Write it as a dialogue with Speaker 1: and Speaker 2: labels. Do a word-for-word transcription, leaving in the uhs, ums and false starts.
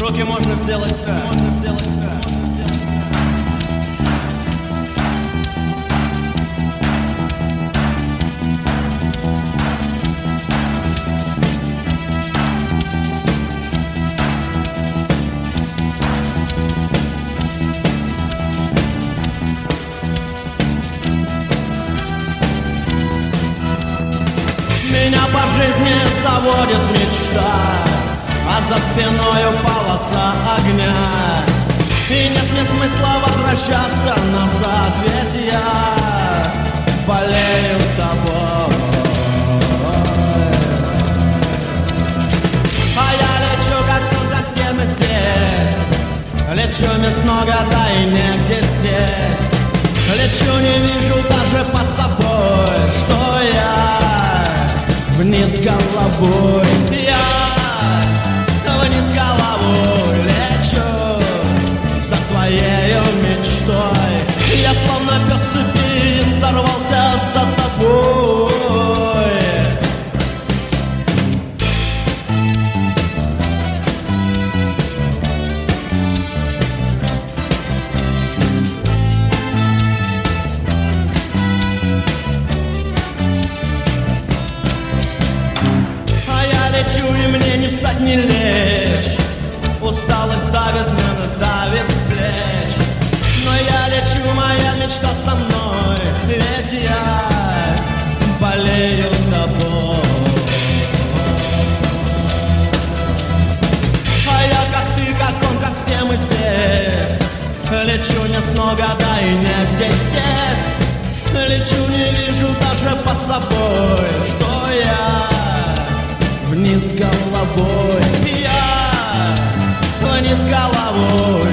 Speaker 1: Руки можно сделать так, можно сделать так. Меня по жизни заводит мечта, а за спиною полоса огня. И нет мне смысла возвращаться назад, ведь я болею тобой. А я лечу как тут, как где мы здесь. Лечу без много, да и негде здесь. Лечу, не вижу даже под собой, что я вниз головой. Я вниз головой лечу за своей мечтой. Я словно пес в цепи сорвался за тобой. Лечу, и мне не встать, не лечь. Усталость давит, меня давит с плеч. Но я лечу, моя мечта со мной, ведь я болею тобой. А я как ты, как он, как все мы здесь. Лечу не с ног, да и негде сесть. Лечу, не вижу даже под собой, что я вниз головой, я вниз головой.